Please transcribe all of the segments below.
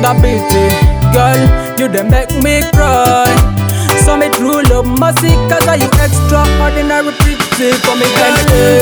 the beauty. Girl, you dey make me cry. So me true love mercy, cause are you extraordinary pretty for me, girl.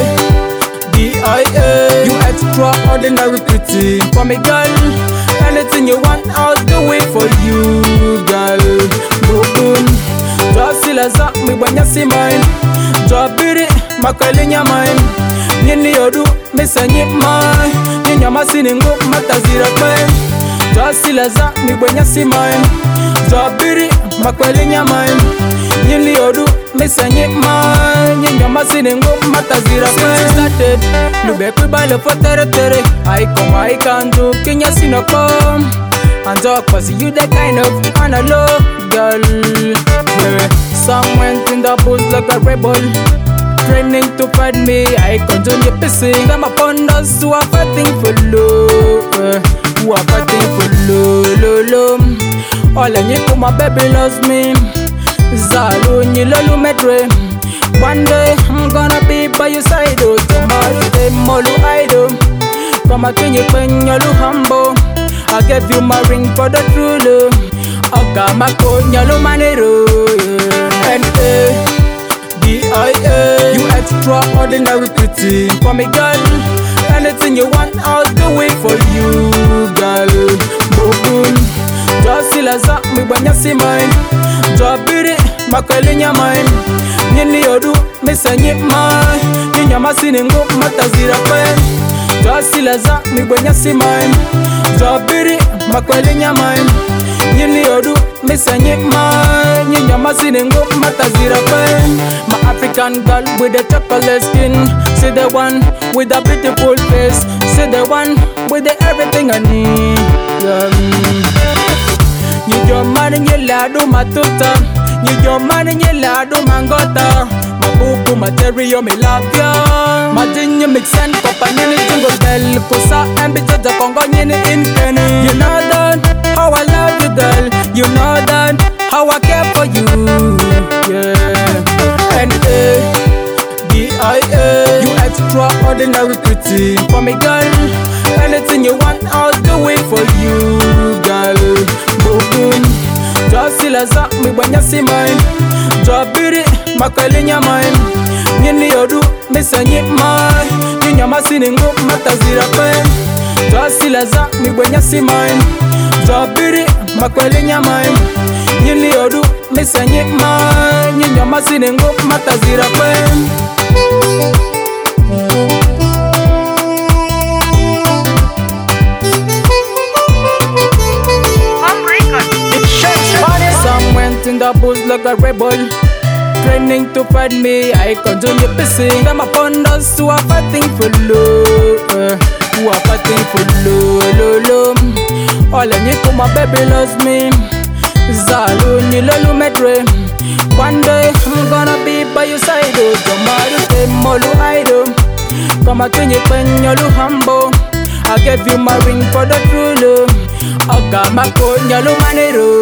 D-I-A, you extraordinary pretty for me, girl. Anything you want, I'll do it for you, girl. Boom, just feel as me when you see mine. Just beat it, my girl in your mind. Nini yodu, me say it mine. Nini yama siningo, matazira kwen. Just feel as me when you see mine. Just beat it, my girl in your mind. Nini yodu, me say it mine. Nini yama siningo, matazira kwen. Since started, nube kubale for tere. I come, I can do, Kenya sino come. And talk, cause you the kind of man I love, girl. Yeah. Some went in the booth like a rebel, training to fight me. I continue pissing. I'm upon us who are fighting for love, who are fighting for love. All I need for my baby loves me. Zalo ni lolu medre. One day I'm gonna be by your side. Oh, tomorrow they molu idol. Come at you when you're humble. I gave you my ring for the true love. I got my code, yellow manero. N-A-D-I-A, you extraordinary pretty for me, girl. Anything you want, I'll do it for you, girl. Boom, just feel as me when you see mine. Just beat it, my girl in your mind. Nini yodu, me say it mine. Nini yama siningo, matazira kwen. Just feel as me when you see mine. Just beat it, my girl in your mind. Nini yodu, me say it mine. Nini yama siningo, matazira kwen. My African girl with the chocolate skin. See the one with a beautiful face. See the one with the everything I need. You your man and your lado matuta. You your man and your lado mangota. Mabuku material me love ya. Majinyo mix and papa nini jingle bell. Kusa and bitch the Congo nini in Kenny. You know that how I love you, girl. You know that how I care for you. Yeah. N-A-D-I-A, you extraordinary pretty for me, girl. Anything you want, I'll do it for you, girl. Boom, just feel as me when you see mine. Just beat it, my girl in your mind. Nini yodu, me say it mine. Nini yama siningo, matazira kwen. Just feel as me when you see mine. Just beat it, my girl in your mind. Nini yodu, me say it mine. Nini yama siningo, matazira kwen. Some went in the bush like a rebel, training to fight me. I continue pissing. I'm upon us who are fighting for love, who are fighting for love. All I need for my baby loves me. Zalo ni lolu medre. One day I'm gonna be by your side. Oh, tomorrow they molu idol. Come at you when you're humble. I gave you my ring for the true love. I got my code, yellow manero.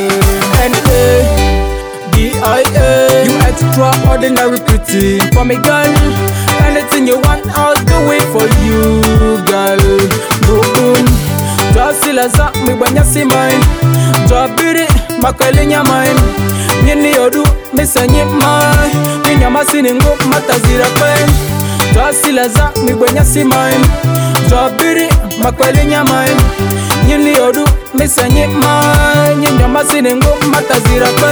N-A-D-I-A, you extraordinary pretty for me, girl. Anything you want, I'll do it for you, girl. Boom, just feel as me when you see mine. Just beat it, my girl in your mind. Nini yodu, me say it mine. Nini yama siningo, matazira kwen. Just feel as me when you see mine. Just beat it, my girl in your mind. Nini yodu, me say it mine. Nini yama siningo, matazira kwen.